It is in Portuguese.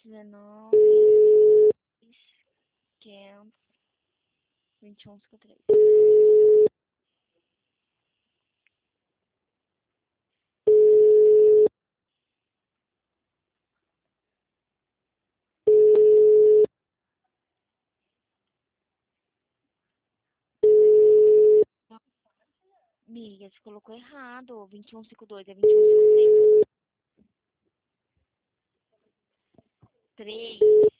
19, 500, 21, 53. Amiga, você colocou errado. 2152 é 2153. 3.